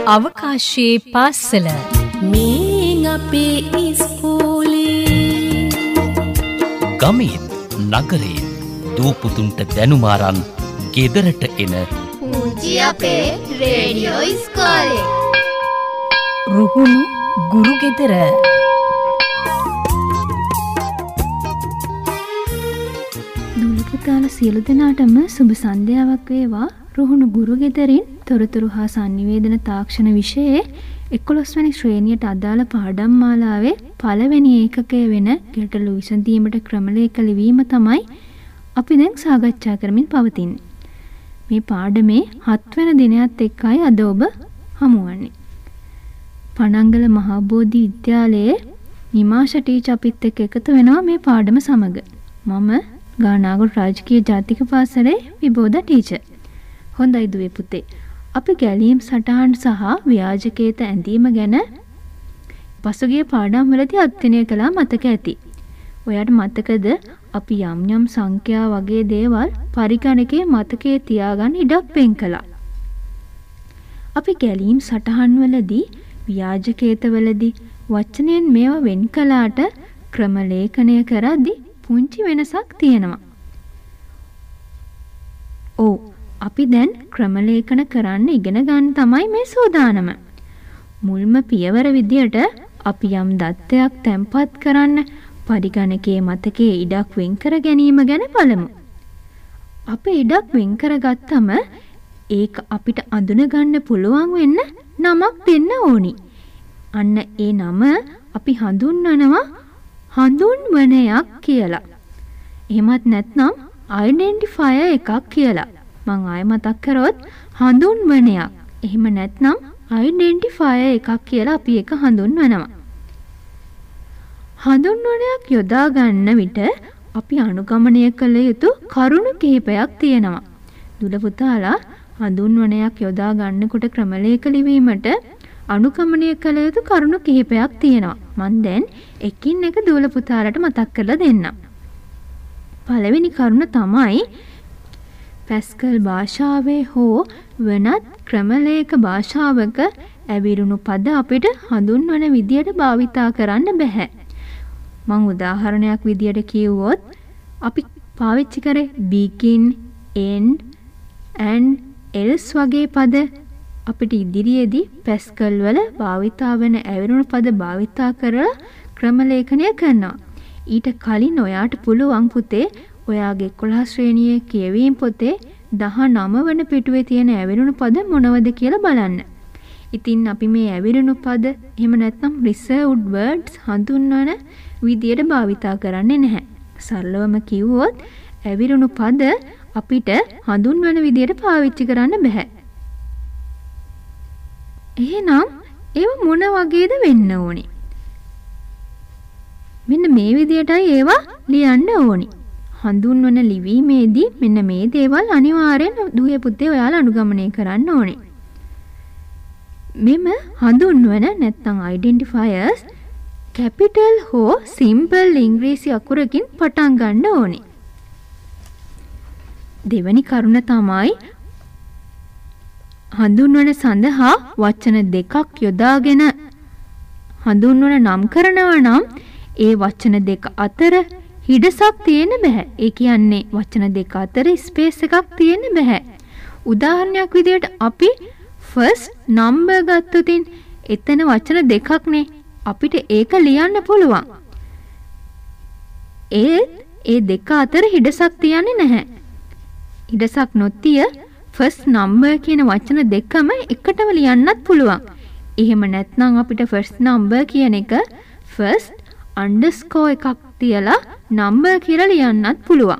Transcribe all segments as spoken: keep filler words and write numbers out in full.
අවකාශයේ පාසල මේ අපේ ඉස්කෝලේ ගමේ නගරේ දූපුතුන්ට දැනුම අරන් ගෙදරට එන පුංචි අපේ රේඩියෝ ඉස්කෝලේ රුහුණු ගුරු ගෙදර. දුලපුතාල සියලු දෙනාටම සුබ සන්ධ්‍යාවක් වේවා. රුහුණු ගුරු ගෙදරින් තොරතුරු හා sannivedana තාක්ෂණ විෂයේ එකොළොස් වෙනි ශ්‍රේණියට අදාළ පාඩම් මාලාවේ පළවෙනි ඒකකය වෙන ගැටළු විසඳීමට ක්‍රමලේඛ ලිවීම තමයි අපි දැන් සාකච්ඡා කරමින් පවතින්නේ. මේ පාඩමේ හත් වෙනි දිනයත් එක්කයි අද ඔබ හමුවන්නේ. පණංගල මහබෝධි විද්‍යාලයේ නිමාෂ ටීචර් අපිත් එක්ක එකතු වෙනවා මේ පාඩම සමග. මම ගානාගොඩ රාජකීය ජාතික පාසලේ විබෝධ ටීචර්. හොඳයි දුවේ පුතේ. අපි ගැලීම් සටහන් සහ ව්‍යාජකේත ඇඳීම ගැන පසුගිය පාඩම් වලදී අධ්‍යයනය කළා මතක ඇති. ඔයාට මතකද අපි යම් යම් සංඛ්‍යා වගේ දේවල් පරිගණකයේ මතකයේ තියාගන්න ඉඩක් වෙන් කළා. අපි ගැලීම් සටහන් වලදී ව්‍යාජකේත වලදී වචනයෙන් මේවා වෙන් කළාට ක්‍රම ලේඛනය කරද්දී පුංචි වෙනසක් තියෙනවා. ඔව් අපි දැන් ක්‍රම ලේඛන කරන්න ඉගෙන ගන්න තමයි මේ සූදානම. මුල්ම පියවර විදියට අපි යම් දත්තයක් තැන්පත් කරන්න පරිගණකයේ මතකයේ ඉඩක් වෙන් කර ගැනීම ගැන බලමු. අපි ඉඩක් වෙන් කරගත්තම ඒක අපිට අඳුන ගන්න පුළුවන් වෙන්න නමක් දෙන්න ඕනි. අන්න ඒ නම අපි හඳුන්වනවා හඳුන්වනයක් කියලා. එහෙමත් නැත්නම් ඩෙන්ටිෆයර් එකක් කියලා. මං ආයෙ මතක් කරොත් හඳුන්වනයක්. එහෙම නැත්නම් ඩෙන්ටිෆයර් එකක් කියලා අපි ඒක හඳුන්වනවා. හඳුන්වනයක් යොදා ගන්න විට අපි අනුගමනය කළ යුතු කරුණු කිහිපයක් තියෙනවා. දුල පුතාලා හඳුන්වනයක් යොදා ගන්නකොට ක්‍රමලේඛ ලිවීමට අනුගමනය කළ යුතු කරුණු කිහිපයක් තියෙනවා. මම දැන් එකින් එක දුල පුතාලට මතක් කරලා දෙන්නම්. පළවෙනි කරුණ තමයි පැස්කල් භාෂාවේ හෝ වෙනත් ක්‍රමලේඛ භාෂාවක ඇවිරුණු පද අපිට හඳුන්වන විදියට භාවිතා කරන්න බෑ. මම උදාහරණයක් විදියට කිව්වොත් අපි පාවිච්චි කරේ begin, end, and else වගේ පද අපිට ඉදිරියේදී පැස්කල් වල භාවිතා වෙන ඇවිරුණු පද භාවිතා කරලා ක්‍රම ලේඛනය කරනවා. ඊට කලින් ඔයාට පුළුවන් පුතේ ඔයාගේ එකොළහ ශ්‍රේණියේ කියවීම් පොතේ දහනව වන පිටුවේ තියෙන ඇවිරුණු පද මොනවද කියලා බලන්න. ඉතින් අපි මේ ඇවිරුණු පද එහෙම නැත්නම් reserved words හඳුන්වන විදියට භාවිතා කරන්නේ නැහැ. සරලවම කිව්වොත් ඇවිරුණු පද අපිට හඳුන්වන විදියට පාවිච්චි කරන්න බෑ. එහෙනම් ඒව මොන වගේද වෙන්න ඕනේ? මෙන්න මේ විදියටයි ඒවා ලියන්න ඕනේ. හඳුන්වන ලිවීමේදී මෙන්න මේ දේවල් අනිවාර්යෙන් දුවේ පුතේ ඔයාලා අනුගමනය කරන්න ඕනේ. මෙම හඳුන්වන නැත්නම් identifiers capital හෝ simple ඉංග්‍රීසි අකුරකින් පටන් ගන්න ඕනේ. දෙවැනි කරුණ තමයි හඳුන්වන සඳහා වචන දෙකක් යොදාගෙන හඳුන්වන නම් කරනවා නම් ඒ වචන දෙක අතර හිඩසක් තියෙන්න බෑ. ඒ කියන්නේ වචන දෙක අතර ස්පේස් එකක් තියෙන්න බෑ. උදාහරණයක් විදියට අපි first number ගත්තොතින් එතන වචන දෙකක්නේ. අපිට ඒක ලියන්න පුළුවන්. ඒත් ඒ දෙක අතර හිඩසක් තියන්නේ නැහැ. හිඩසක් නොතිය first number කියන වචන දෙකම එකටම ලියන්නත් පුළුවන්. එහෙම නැත්නම් අපිට first number කියන එක first underscore එකක් තියලා number කියලා ලියන්නත් පුළුවන්.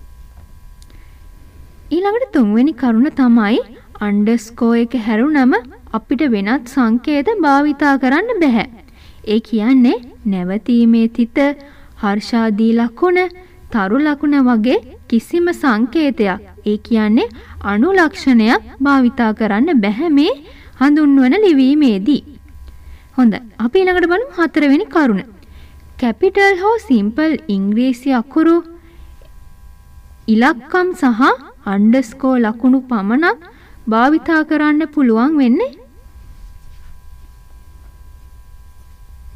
ඊළඟට තුන්වෙනි කරුණ තමයි underscore එක හැරුණම අපිට වෙනත් සංකේත භාවිතා කරන්න බෑ. ඒ කියන්නේ නැවතීමේ තිත, හර්ෂාදී ලකුණ, තරු ලකුණ වගේ කිසිම සංකේතයක්, ඒ කියන්නේ අනුලක්ෂණයක් භාවිතා කරන්න බෑ මේ හඳුන්වන ලිවීමේදී. හොඳයි. අපි ඊළඟට බලමු හතරවෙනි කරුණ. කැපිටල් හෝ සිම්පල් ඉංග්‍රීසි අකුරු ඉලක්කම් සහ අන්ඩර්ස්කෝර් ලකුණු පමණක් භාවිතා කරන්න පුළුවන් වෙන්නේ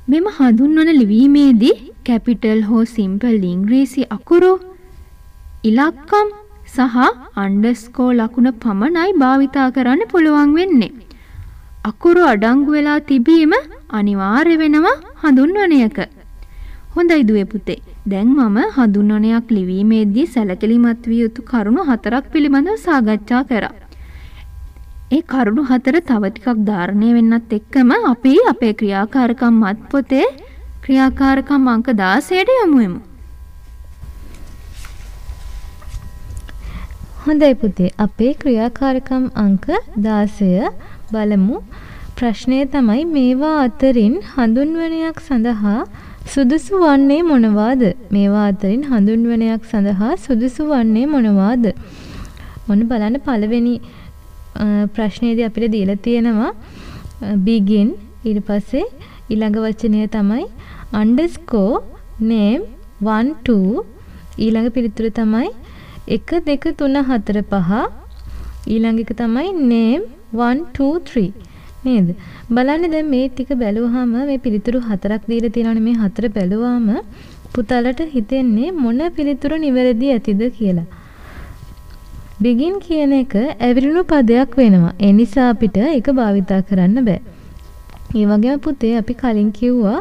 මෙම හඳුන්වන ලිවීමේදී කැපිටල් හෝ සිම්පල් ඉංග්‍රීසි අකුරු ඉලක්කම් සහ අන්ඩර්ස්කෝර් ලකුණ පමණයි භාවිතා කරන්න පුළුවන් වෙන්නේ. අකුරු අඩංගු වෙලා තිබීම අනිවාර්ය වෙනවා හඳුන්වනයක. හොඳයි දුවේ පුතේ. දැන් මම හඳුන්වනයක් ලිවීමේදී සැලකිලිමත් විය යුතු කරුණු හතරක් පිළිබඳව සාකච්ඡා කරා. ඒ කරුණු හතර තව ටිකක් ධාරණය වෙන්නත් එක්කම අපි අපේ ක්‍රියාකාරකම් මත් පොතේ ක්‍රියාකාරකම් අංක දාසයට යමු වෙමු. හොඳයි පුතේ. අපේ ක්‍රියාකාරකම් අංක දාසය බලමු. ප්‍රශ්නය තමයි මේවා අතරින් හඳුන්වනයක් සඳහා සුදුසු වන්නේ මොනවාද? මේවා අතරින් හඳුන්වනයක් සඳහා සුදුසු වන්නේ මොනවාද? මොන බලන්න පළවෙනි ප්‍රශ්නයේදී අපිට දීලා තියෙනවා begin, ඊට පස්සේ ඊළඟ වචනය තමයි underscore name one two, ඊළඟ පිළිතුර තමයි එක දෙක තුන හතර පහ, ඊළඟ එක තමයි name one two three නේද? බලන්න දැන් මේ ටික බැලුවාම මේ පිළිතුරු හතරක් දීලා තියෙනවනේ. මේ හතර බැලුවාම පුතාලට හිතෙන්නේ මොන පිළිතුර නිවැරදි ඇතිද කියලා. begin කියන එක ඇවිරුණු පදයක් වෙනවා. ඒ නිසා අපිට ඒක භාවිතා කරන්න බෑ. ඒ වගේම පුතේ අපි කලින් කිව්වා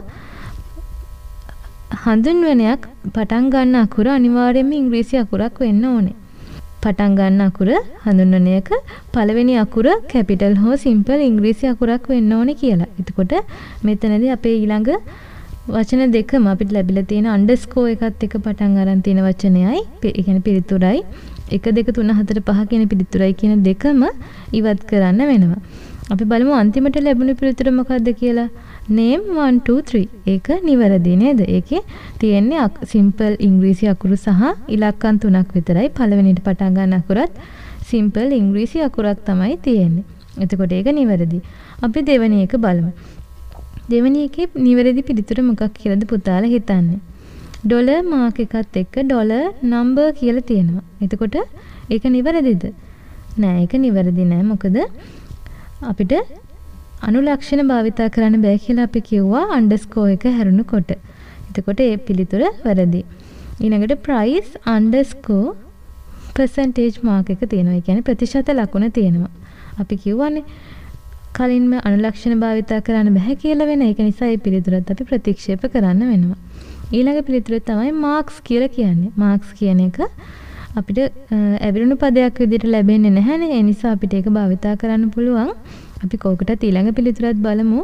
හඳුන්වනයක් පටන් ගන්න අකුර අනිවාර්යයෙන්ම ඉංග්‍රීසි අකුරක් වෙන්න ඕනේ. පටන් ගන්න අකුර හඳුන්වනයක පළවෙනි අකුර කැපිටල් හෝ සිම්පල් ඉංග්‍රීසි අකුරක් වෙන්න ඕනේ කියලා. එතකොට මෙතනදී අපේ ඊළඟ වචන දෙකම අපිට ලැබිලා තියෙන අන්ඩර්ස්කෝර් එකත් එක්ක පටන් ගන්න තියෙන වචනයයි, ඒ කියන්නේ පිළිතුරයි එක දෙක තුන හතර පහ කියන පිළිතුරයි කියන දෙකම ඉවත් කරන්න වෙනවා. අපි බලමු අන්තිමට ලැබුණු පිළිතුර මොකක්ද කියලා. name one two three. ඒක නිවැරදි නේද? ඒකේ තියෙන්නේ සිම්පල් ඉංග්‍රීසි අකුරු සහ ඉලක්කම් තුනක් විතරයි. පළවෙනිට පටන් ගන්න අකුරත් සිම්පල් ඉංග්‍රීසි අකුරක් තමයි තියෙන්නේ. එතකොට ඒක නිවැරදි. අපි දෙවෙනි එක බලමු. දෙවෙනි එකේ නිවැරදි පිළිතුර මොකක් කියලාද පුතාලා හිතන්නේ? ඩොලර් මාක් එකත් එක්ක ඩොලර් නම්බර් කියලා තියෙනවා. එතකොට ඒක නිවැරදිද? නෑ, ඒක නිවැරදි නෑ. මොකද අපිට අනුලක්ෂණ භාවිතා කරන්න බෑ කියලා අපි කිව්වා අන්ඩර්ස්කෝර් එක හැරුණුකොට. එතකොට ඒ පිළිතුර වැරදි. ඊළඟට price underscore percentage mark එක තියෙනවා. ඒ කියන්නේ ප්‍රතිශත ලකුණ තියෙනවා. අපි කිව්වනේ කලින්ම අනුලක්ෂණ භාවිතා කරන්න බෑ කියලා වෙන. ඒක නිසා මේ පිළිතුරත් අපි ප්‍රතික්ෂේප කරන්න වෙනවා. ඊළඟ පිළිතුර තමයි marks කියලා කියන්නේ. marks කියන එක අපිට ඇවිරුණු පදයක් විදිහට ලැබෙන්නේ නැහැනේ. ඒ නිසා අපිට ඒක භාවිතා කරන්න පුළුවන්. අපි කෝකටත් ඊළඟ පිළිතුරත් බලමු.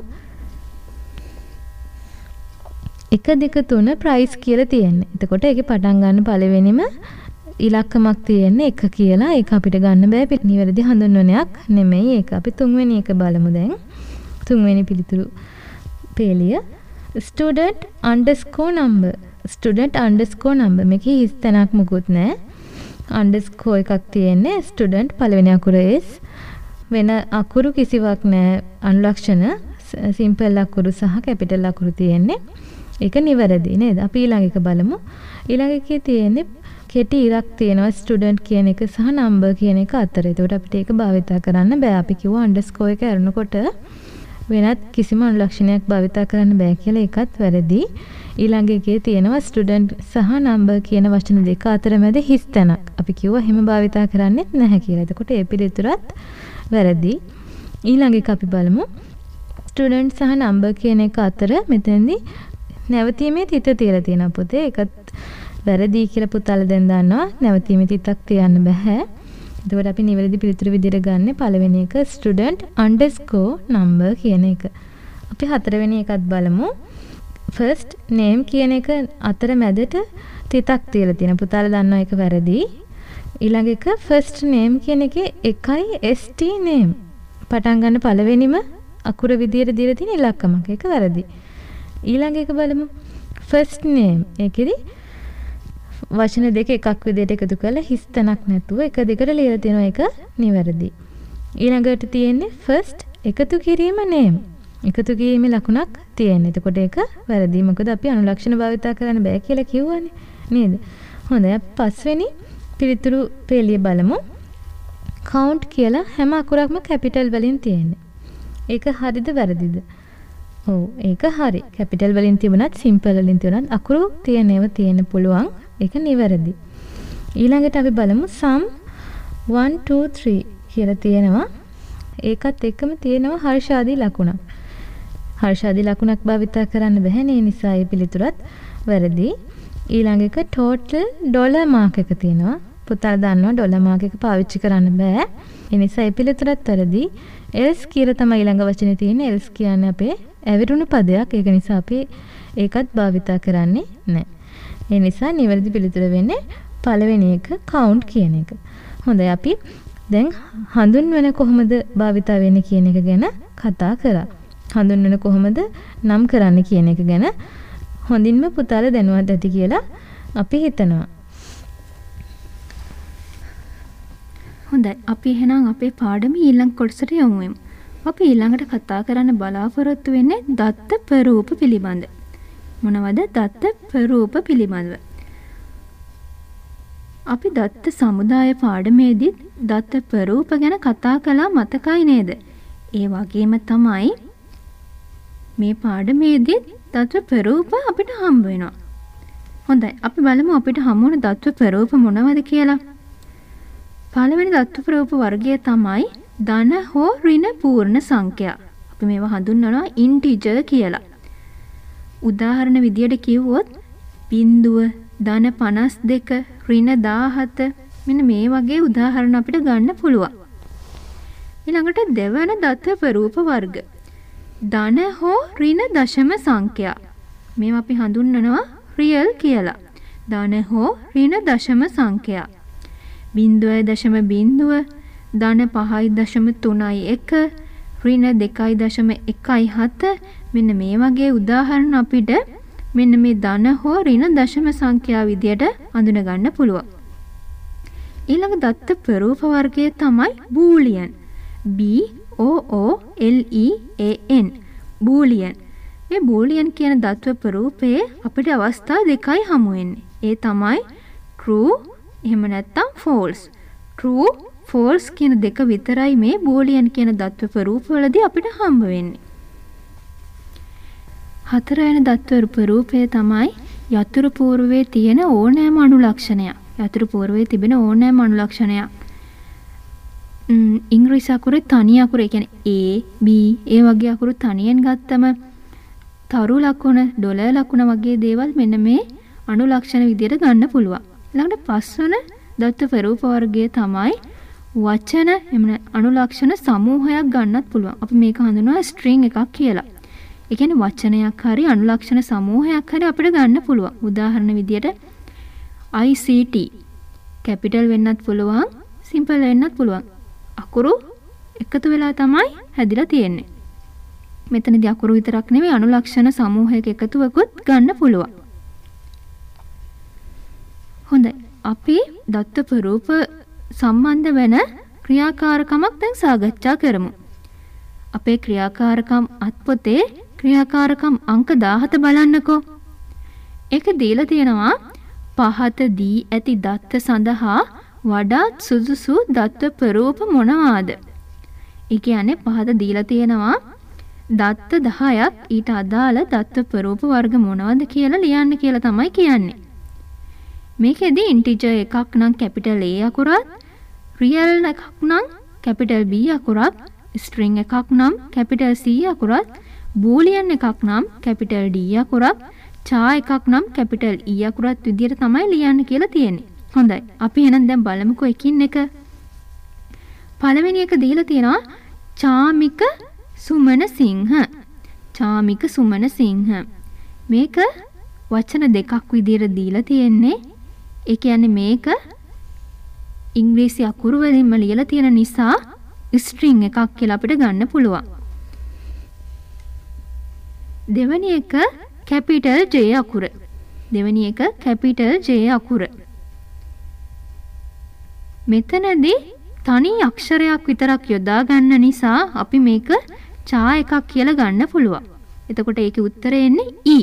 එක දෙක තුන price කියලා තියෙන්නේ. එතකොට ඒකේ පටන් ගන්න පළවෙනිම ඉලක්කමක් තියෙන්නේ එක කියලා. ඒක අපිට ගන්න බෑ. නිවැරදි හඳුන්වනයක් නෙමෙයි ඒක. අපි තුන්වෙනි එක බලමු දැන්. තුන්වෙනි පිළිතුරු පේලිය student underscore number. student underscore number. මේකේ හිස් තැනක් මොකුත් නැහැ. underscore එකක් තියෙන්නේ. student පළවෙනි අකුර s. වෙන අකුරු කිසිවක් නැහැ. අනුලක්ෂණ සිම්පල් අකුරු සහ කැපිටල් අකුරු තියෙන්නේ. ඒක නිවැරදි නේද? අපි ඊළඟ එක බලමු. ඊළඟ එකේ තියෙන්නේ කෙටි ඉරක් තියෙනවා ස්ටුඩන්ට් කියන එක සහ නම්බර් කියන එක අතර. ඒකට අපිට ඒක භාවිතා කරන්න බෑ. අපි කිව්වා අන්ඩර්ස්කෝර් එක අරනකොට වෙනත් කිසිම අනුලක්ෂණයක් භාවිතා කරන්න බෑ කියලා. ඒකත් වැරදි. ඊළඟ එකේ තියෙනවා ස්ටුඩන්ට් සහ නම්බර් කියන වචන දෙක අතර මැද හිස් තැනක්. අපි කිව්වා එහෙම භාවිතා කරන්නේ නැහැ කියලා. එතකොට ඒ පිළිතුරත් වැරදි. ඊළඟ එක අපි බලමු. ස්ටුඩන්ට් සහ නම්බර් කියන එක අතර මෙතනදී නැවතීමේ තිත තියලා තියෙනවා පුතේ. ඒකත් වැරදි කියලා පුතාලා දැන් දන්නවා. නැවතීමේ තිතක් තියන්න බෑ. එතකොට අපි නිවැරදි පිළිතුරු විදිහට ගන්න පළවෙනි එක student underscore number කියන එක. අපි හතරවෙනි එකත් බලමු. first name කියන එක අතර මැදට තිතක් තියලා තියෙනවා. පුතාලා දන්නවා ඒක වැරදි. ඊළඟ එක first name කියන එකේ එකයි st name පටන් ගන්න පළවෙනිම අකුර විදියට දීලා තියෙන ඉලක්කමක්. ඒක වැරදි. ඊළඟ එක බලමු. first name ඒකෙදි වචන දෙක එකක් විදියට එකතු කරලා හිස් තැනක් නැතුව එක දෙකට ලියලා තියෙනවා. ඒක නිවැරදි. ඊළඟට තියෙන්නේ first එකතු කිරීම name. එකතු කිරීමේ ලකුණක් තියෙනවා. එතකොට ඒක වැරදි. මොකද අපි අනුලක්ෂණ භාවිතා කරන්න බෑ කියලා කිව්වනේ නේද? හොඳයි. පස්වෙනි පිළිතුරු පෙළිය බලමු. count කියලා හැම අකුරක්ම කැපිටල් වලින් තියෙන්නේ. ඒක හරිද වැරදිද? ඔව් ඒක හරි. කැපිටල් වලින් තිබුණත් සිම්පල් වලින් තිබුණත් අකුරු තියෙනව තියෙන්න පුළුවන්. ඒක නිවැරදි. ඊළඟට අපි බලමු sum one two three කියලා තියෙනවා. ඒකත් එක්කම තියෙනවා හර්ෂාදී ලකුණක්. හර්ෂාදී ලකුණක් භාවිතා කරන්න බෑ. ඒ නිසා ඒ පිළිතුරත් වැරදි. ඊළඟ එක total ඩොලර් මාක් එක තියෙනවා. පුතා දන්නවා ඩොලර් මාක් එක පාවිච්චි කරන්න බෑ. ඒ නිසා ඒ පිළිතුරත් වැරදි. else කියලා තමයි ඊළඟ වචනේ තියෙන්නේ. else කියන්නේ අපේ ඇවිරුණු පදයක්. ඒක නිසා අපි ඒකත් භාවිතා කරන්නේ නැහැ. ඒ නිසා නිවැරදි පිළිතුර වෙන්නේ පළවෙනි එක count කියන එක. හොඳයි අපි දැන් හඳුන්වන කොහොමද භාවිතා වෙන්නේ කියන එක ගැන කතා කරා. හඳුන්වන කොහොමද නම් කරන්න කියන එක ගැන හොඳින්ම පුතාලා දැනුවත් ඇති කියලා අපි හිතනවා. හොඳයි අපි එහෙනම් අපේ පාඩමේ ඊළඟ කොටසට යමු වෙමු. අපි ඊළඟට කතා කරන්න බලාපොරොත්තු වෙන්නේ දත්ත ප්‍රරූප පිළිබඳ. මොනවද දත්ත ප්‍රරූප පිළිබඳව? අපි දත්ත සමුදාය පාඩමේදී දත්ත ප්‍රරූප ගැන කතා කළා මතකයි නේද? ඒ වගේම තමයි මේ පාඩමේදී දත්ත ප්‍රරූප අපිට හම්බ වෙනවා. හොඳයි අපි බලමු අපිට හමු වුණ දත්ත ප්‍රරූප මොනවද කියලා. පළවෙනි දත්ත ප්‍රරූප වර්ගය තමයි ධන හෝ ඍණ පූර්ණ සංඛ්‍යා. අපි මේවා හඳුන්වනවා ඉන්ටිජර් කියලා. උදාහරණ විදියට කිව්වොත් බිංදුව, ධන පනස් දෙක, ඍණ දාහත මෙන්න මේ වගේ උදාහරණ අපිට ගන්න පුළුවන්. ඊළඟට දෙවන දත්ත ප්‍රරූප වර්ග. ධන හෝ ඍණ දශම සංඛ්‍යා. මේවා අපි හඳුන්වනවා රියල් කියලා. ධන හෝ ඍණ දශම සංඛ්‍යා. බිංදුවයි දශම බිංදුව, ධන පහයි දශම තුනයි එක, ඍණ දෙකයි දශම එකයි හත මෙන්න මේ වගේ උදාහරණ අපිට මෙන්න මේ ධන හෝ ඍණ දශම සංඛ්‍යා විදියට අඳුන ගන්න පුළුවන්. ඊළඟ දත්ත ප්‍රරූප වර්ගය තමයි බූලියන්. B O O L E A N බූලියන්. මේ බූලියන් කියන දත්ත ප්‍රරූපයේ අපිට අවස්ථා දෙකයි හමු වෙන්නේ. ඒ තමයි true එහෙම නැත්නම් false. true false කියන දෙක විතරයි මේ බූලියන් කියන දත්ත ප්‍රරූප වලදී අපිට හම්බ වෙන්නේ. හතරවෙනි දත්ත ප්‍රරූපය තමයි යතුරු පූර්වයේ තියෙන ඕනෑම අනුලක්ෂණයක්. යතුරු පූර්වයේ තිබෙන ඕනෑම අනුලක්ෂණයක්. ම් ඉංග්‍රීසි අකුරේ තනි අකුර, ඒ කියන්නේ A, B ඒ වගේ අකුරු තනියෙන් ගත්තම තරු ලකුණ, ඩොලර් ලකුණ වගේ දේවල් මෙන්න මේ අනුලක්ෂණ විදියට ගන්න පුළුවන්. ඊළඟට පස්වන දත්ත ප්‍රරූප වර්ගය තමයි වචන එමන අනුලක්ෂණ සමූහයක් ගන්නත් පුළුවන්. අපි මේක හඳුන්වනවා ස්ට්‍රින්ග් එකක් කියලා. ඒ කියන්නේ වචනයක් හරි අනුලක්ෂණ සමූහයක් හරි අපිට ගන්න පුළුවන්. උදාහරණ විදියට I C T කැපිටල් වෙන්නත් පුළුවන්, සිම්පල් වෙන්නත් පුළුවන්. අකුරු එකතු වෙලා තමයි හැදිලා තියෙන්නේ. මෙතනදී අකුරු විතරක් නෙවෙයි අනුලක්ෂණ සමූහයක එකතුවකුත් ගන්න පුළුවන්. හොඳයි. අපි දත්ත ප්‍රරූප සම්බන්ධ වෙන ක්‍රියාකාරකමක් දැන් සාකච්ඡා කරමු. අපේ ක්‍රියාකාරකම් අත්පොතේ ක්‍රියාකාරකම් අංක දාහත බලන්නකෝ. ඒක දීලා තියෙනවා පහත දී ඇති දත්ත සඳහා වඩාත් සුදුසු දත්ත ප්‍රරූප මොනවාද? ඒ කියන්නේ පහත දීලා තියෙනවා දත්ත දහයක් ඊට අදාළ දත්ත ප්‍රරූප වර්ග මොනවද කියලා ලියන්න කියලා තමයි කියන්නේ. මේකෙදී ඉන්ටිජර් එකක් නම් කැපිටල් A අකුරත්, රියල් එකක් නම් කැපිටල් B අකුරත්, ස්ට්‍රින්ග් එකක් නම් කැපිටල් C අකුරත්, බූලියන් එකක් නම් කැපිටල් D අකුරත්, චා එකක් නම් කැපිටල් E අකුරත් විදියට තමයි ලියන්න කියලා තියෙන්නේ. හොඳයි. අපි එහෙනම් දැන් බලමුකෝ එකින් එක. පළවෙනි එක දීලා තියෙනවා චාමික සුමන සිංහ. චාමික සුමන සිංහ. මේක වචන දෙකක් විදියට දීලා තියෙන්නේ. ඒ කියන්නේ මේක ඉංග්‍රීසි අකුරු වලින්ම ලියලා තියෙන නිසා ස්ට්‍රින්ග් එකක් කියලා අපිට ගන්න පුළුවන්. දෙවෙනි එක කැපිටල් J අකුර. දෙවෙනි එක කැපිටල් J අකුර. මෙතනදී තනි අක්ෂරයක් විතරක් යොදා ගන්න නිසා අපි මේක චා එකක් කියලා ගන්න පුළුවන්. එතකොට ඒකේ උත්තරය එන්නේ E.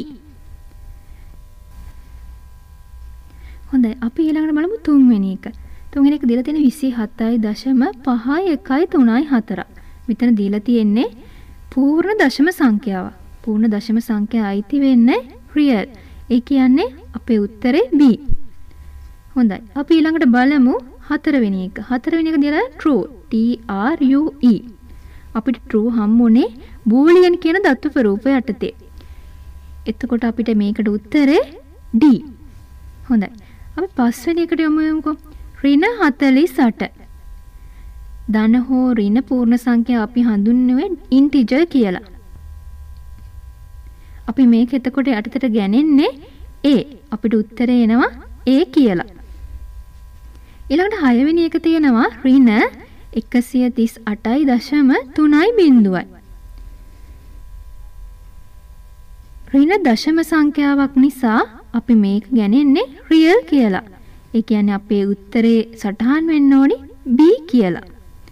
හොඳයි අපි ඊළඟට බලමු තුන්වෙනි එක. තුන්වෙනි එක දීලා තියෙන විසි හතයි දශම පහයි එකයි තුනයි හතරයි. මෙතන දීලා තියෙන්නේ පූර්ණ දශම සංඛ්‍යාව. පූර්ණ දශම සංඛ්‍යා අයිති වෙන්නේ රියල්. ඒ කියන්නේ අපේ උත්තරේ B. හොඳයි. අපි ඊළඟට බලමු හතරවෙනි එක. හතරවෙනි එක දිලා true. T R U E. අපිට true හම්බුනේ බූලියන් කියන දත්ත ප්‍රූපය යටතේ. එතකොට අපිට මේකට උත්තරේ D. හොඳයි. අපි පස්වෙනි එකට යමු යමුකෝ. ඍණ හතළිස් අට. ධන හෝ ඍණ පූර්ණ සංඛ්‍යා අපි හඳුන්වන්නේ ඉන්ටිජර් කියලා. අපි මේක එතකොට යටතට ගණන්නේ A. අපිට උත්තරේ එනවා A කියලා. ඊළඟට හයවෙනි එක තියෙනවා ඍණ එකසිය තිස් අටයි දශම තුනයි බිංදුවයි. ඍණ දශම සංඛ්‍යාවක් නිසා අපි මේක ගණන්නේ රියල් කියලා. ඒ කියන්නේ අපේ උත්තරේ සටහන් වෙන්න ඕනි B කියලා.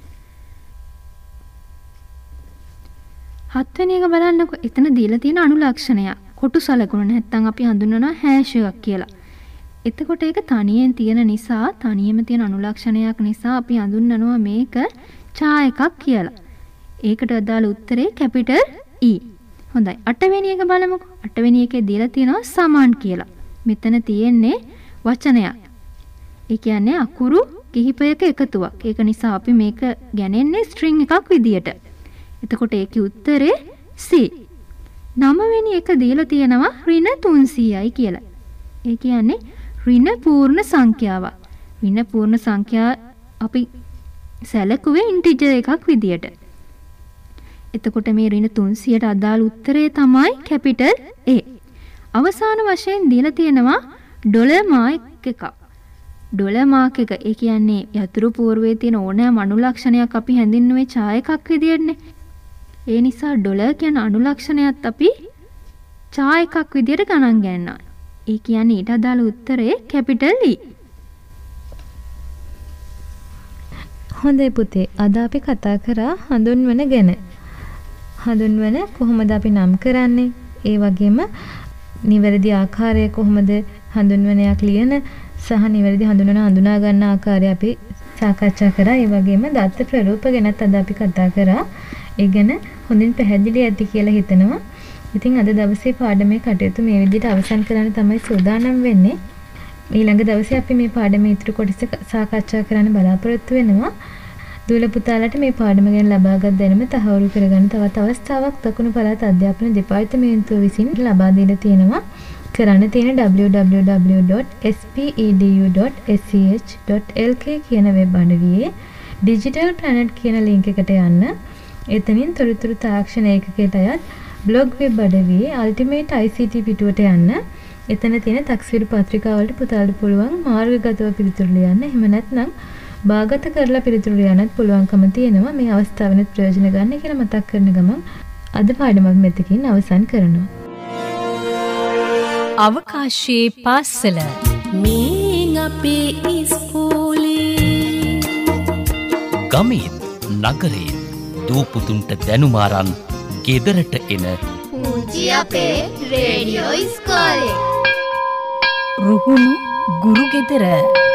හත්වෙනි එක බලන්නකො. එතන දීලා තියෙන අනුලක්ෂණයක්. කොටු සලකුණ නැත්තම් අපි හඳුන්වනවා හෑෂ් එකක් කියලා. එතකොට ඒක තනියෙන් තියෙන නිසා තනියම තියෙන අනුලක්ෂණයක් නිසා අපි හඳුන්වනවා මේක ඡායකක් කියලා. ඒකට අදාළ උත්තරේ කැපිටල් E. හොඳයි. අටවෙනි එක බලමුකෝ. අටවෙනි එකේ දීලා තියෙනවා සමාන් කියලා. මෙතන තියෙන්නේ වචනයක්. ඒ කියන්නේ අකුරු කිහිපයක එකතුවක්. ඒක නිසා අපි මේක ගණන්නේ ස්ට්‍රින්ග් එකක් විදියට. එතකොට ඒකේ උත්තරේ C. නවවෙනි එක දීලා තියෙනවා ඍණ තුන්සීයයි කියලා. ඒ කියන්නේ ඍණ පූර්ණ සංඛ්‍යාවක්. ඍණ පූර්ණ සංඛ්‍යා අපි සැලකුවේ ඉන්ටිජර් එකක් විදියට. එතකොට මේ ඍණ තුන්සීයට අදාළ උත්තරේ තමයි කැපිටල් A. අවසාන වශයෙන් දීලා තියෙනවා ඩොලර් මාක් එකක්. ඩොලර් මාක් එක ඒ කියන්නේ යතුරු පූර්වයේ තියෙන ඕනෑම අනුලක්ෂණයක් අපි හැඳින්නුවේ ඡායකක් විදියටනේ. ඒ නිසා ඩොලර් කියන අනුලක්ෂණයත් අපි ඡායකක් විදියට ගණන් ගන්නවා. ඒ කියන්නේ ඊට අදාළ උත්තරේ කැපිටල් E. හොඳයි පුතේ. අද අපි කතා කරා හඳුන්වන ගැන. හඳුන්වන කොහොමද අපි නම් කරන්නේ? ඒ වගේම නිවැරදි ආකාරය කොහොමද හඳුන්වනයක් ලියන සහ නිවැරදි හඳුන්වන හඳුනා ගන්න ආකාරය අපි සාකච්ඡා කරා. ඒ වගේම දත්ත ප්‍රරූප ගැනත් අද අපි කතා කරා. ඒ ගැන හොඳින් පැහැදිලි ඇති කියලා හිතනවා. ඉතින් අද දවසේ පාඩමේ කටයුතු මේ විදිහට අවසන් කරන්න තමයි සූදානම් වෙන්නේ. ඊළඟ දවසේ අපි මේ පාඩමේ ඉතුරු කොටස සාකච්ඡා කරන්න බලාපොරොත්තු වෙනවා. දුවල පුතාලට මේ පාඩම ගැන ලබාගත් දැනුම තහවුරු කරගන්න තවත් අවස්ථාවක් දකුණු පළාත් අධ්‍යාපන දෙපාර්තමේන්තුව විසින් ලබා දීලා තියෙනවා. කරන්න තියෙන double-u double-u double-u dot s p e d u dot s c h dot l k කියන වෙබ් අඩවියේ Digital Planet කියන link එකට යන්න. එතනින් තොරතුරු තාක්ෂණ ඒකකයට අයත් blog web අඩවියේ Ultimate I C T පිටුවට යන්න. එතන තියෙන තක්සේරු පත්‍රිකාවලට පුතාලට පුළුවන් මාර්ගගතව පිළිතුරු ලියන්න. එහෙම නැත්නම් භාගත කරලා පිළිතුරු ලියන්නත් පුළුවන්කම තියෙනවා. මේ අවස්ථාවෙත් ප්‍රයෝජන ගන්න කියලා මතක් කරන ගමන් අද පාඩම මෙතකින් අවසන් කරනවා. අවකාශයේ පාසල මේ අපේ ඉස්කෝලේ ගමේ නගරේ දූපුතුන්ට දැනුමාරන් ගෙදරට එන පුංචි අපේ රේඩියෝ ඉස්කෝලේ රුහුණු ගුරු ගෙදර